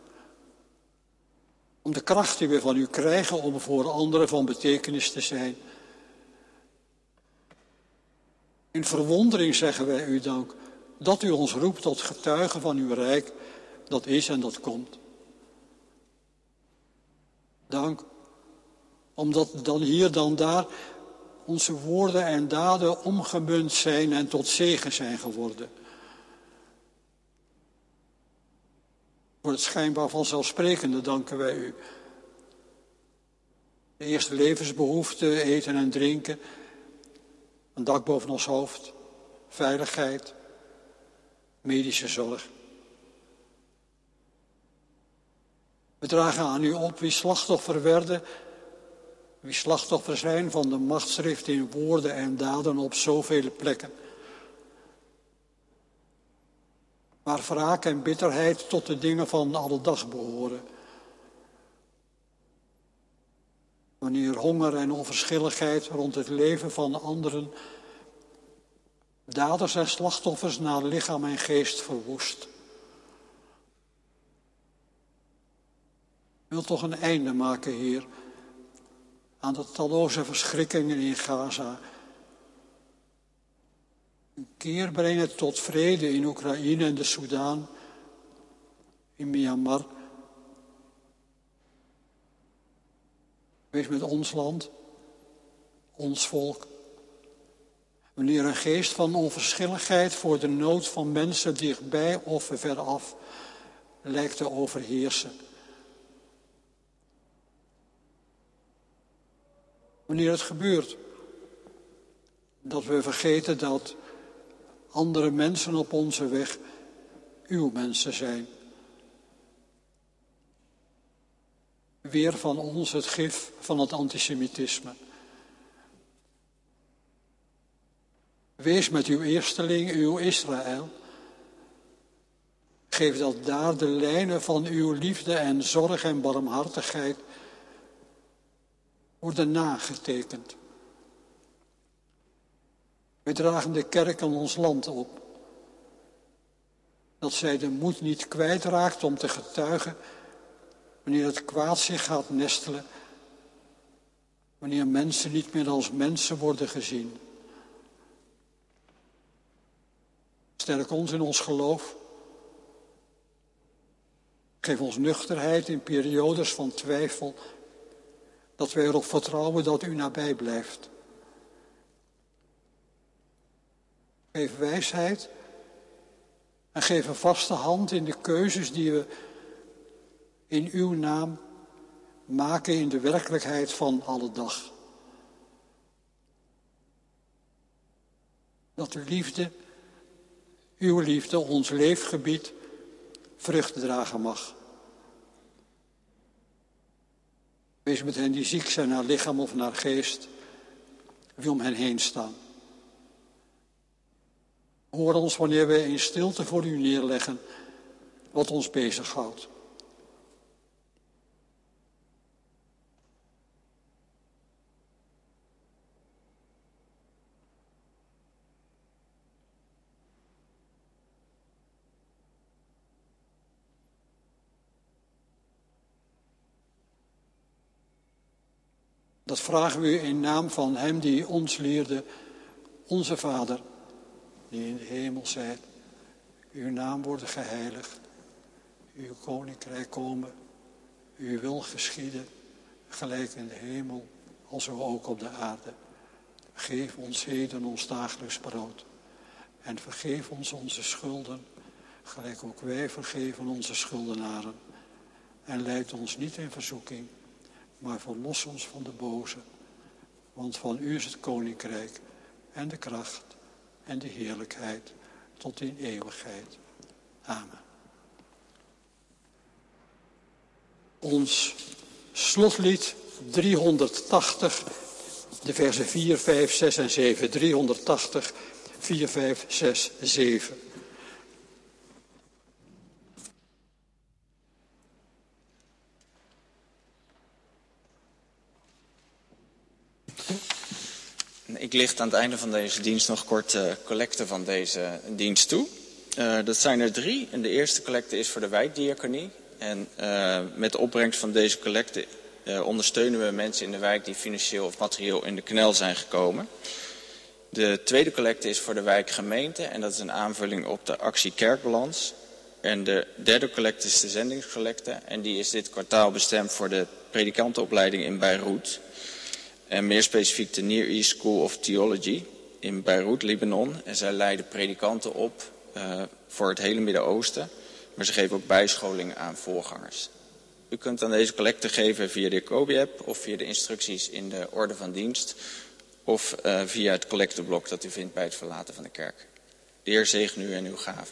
Om de kracht die we van u krijgen om voor anderen van betekenis te zijn. In verwondering zeggen wij u dank dat u ons roept tot getuigen van uw rijk, dat is en dat komt. Dank, omdat dan hier dan daar onze woorden en daden omgemunt zijn en tot zegen zijn geworden. Voor het schijnbaar vanzelfsprekende danken wij u. De eerste levensbehoeften, eten en drinken, een dak boven ons hoofd, veiligheid, medische zorg. We dragen aan u op wie slachtoffer werden, wie slachtoffer zijn van de machtsdrift in woorden en daden op zoveel plekken. Waar wraak en bitterheid tot de dingen van alledag behoren. Wanneer honger en onverschilligheid rond het leven van anderen daders en slachtoffers naar lichaam en geest verwoest. Wil toch een einde maken, Heer, aan de talloze verschrikkingen in Gaza. Een keer brengen tot vrede in Oekraïne en de Soedan, in Myanmar. Wees met ons land, ons volk. Wanneer een geest van onverschilligheid voor de nood van mensen dichtbij of veraf lijkt te overheersen. Wanneer het gebeurt dat we vergeten dat andere mensen op onze weg uw mensen zijn. Weer van ons het gif van het antisemitisme. Wees met uw eersteling, uw Israël. Geef dat daar de lijnen van uw liefde en zorg en barmhartigheid worden nagetekend. Wij dragen de kerk aan ons land op. Dat zij de moed niet kwijtraakt om te getuigen wanneer het kwaad zich gaat nestelen. Wanneer mensen niet meer als mensen worden gezien. Sterk ons in ons geloof. Geef ons nuchterheid in periodes van twijfel. Dat wij erop vertrouwen dat u nabij blijft. Geef wijsheid en geef een vaste hand in de keuzes die we in uw naam maken in de werkelijkheid van alle dag. Dat uw liefde, ons leefgebied, vrucht dragen mag. Wees met hen die ziek zijn naar lichaam of naar geest, wie om hen heen staan. Hoor ons wanneer wij in stilte voor u neerleggen wat ons bezighoudt. Dat vragen we u in naam van hem die ons leerde, onze Vader, die in de hemel zijt. Uw naam worden geheiligd, uw koninkrijk komen, uw wil geschieden, gelijk in de hemel, alzo ook op de aarde. Geef ons heden ons dagelijks brood en vergeef ons onze schulden, gelijk ook wij vergeven onze schuldenaren. En leid ons niet in verzoeking, maar verlos ons van de boze. Want van u is het koninkrijk en de kracht en de heerlijkheid tot in eeuwigheid. Amen. Ons slotlied 380, de versen 4, 5, 6 en 7. 380, 4, 5, 6, 7. Ik licht aan het einde van deze dienst nog kort collecten van deze dienst toe. Dat zijn er 3. En de eerste collecte is voor de wijkdiaconie. En met de opbrengst van deze collecte ondersteunen we mensen in de wijk die financieel of materieel in de knel zijn gekomen. De tweede collecte is voor de wijkgemeente en dat is een aanvulling op de actie Kerkbalans. En de derde collecte is de zendingscollecte en die is dit kwartaal bestemd voor de predikantenopleiding in Beirut. En meer specifiek de Near East School of Theology in Beirut, Libanon. En zij leiden predikanten op voor het hele Midden-Oosten. Maar ze geven ook bijscholing aan voorgangers. U kunt aan deze collecte geven via de Jacobi-app of via de instructies in de orde van dienst. Of via het collecteblok dat u vindt bij het verlaten van de kerk. De Heer zegen u en uw gaven.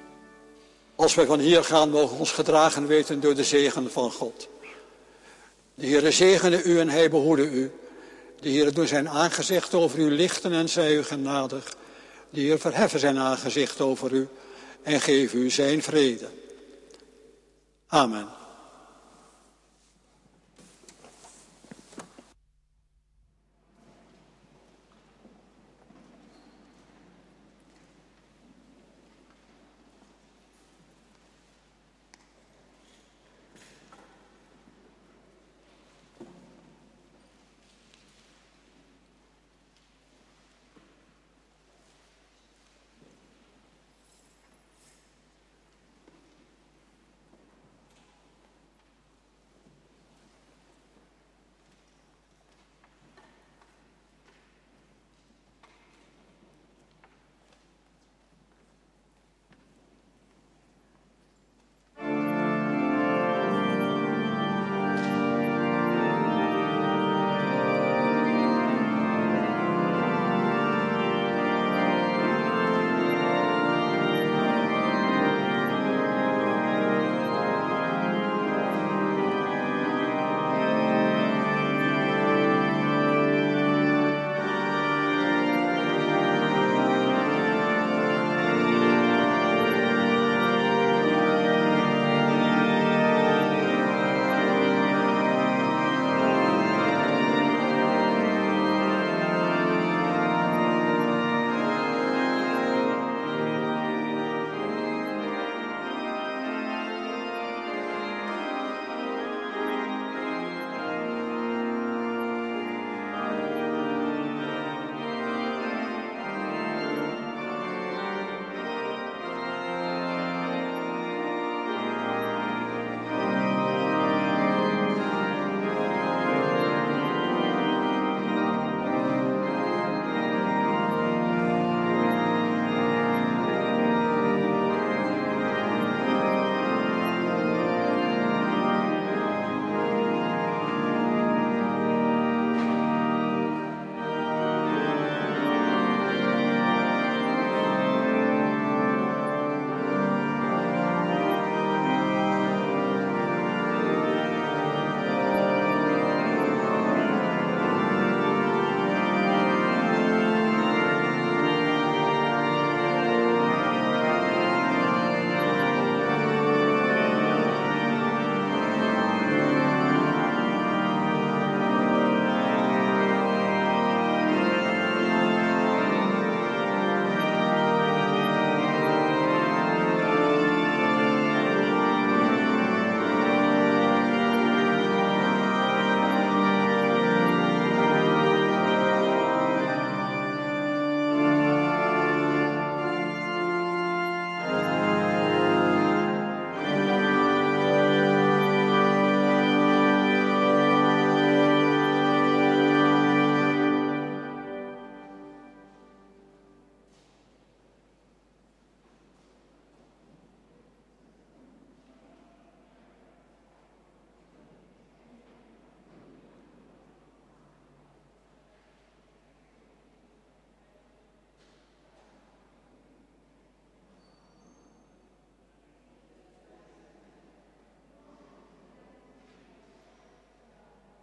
Als wij van hier gaan, mogen we ons gedragen weten door de zegen van God. De Heere zegene u en hij behoede u. De Heere doe zijn aangezicht over u lichten en zij u genadig. De Heer verheffen zijn aangezicht over u en geef u zijn vrede. Amen.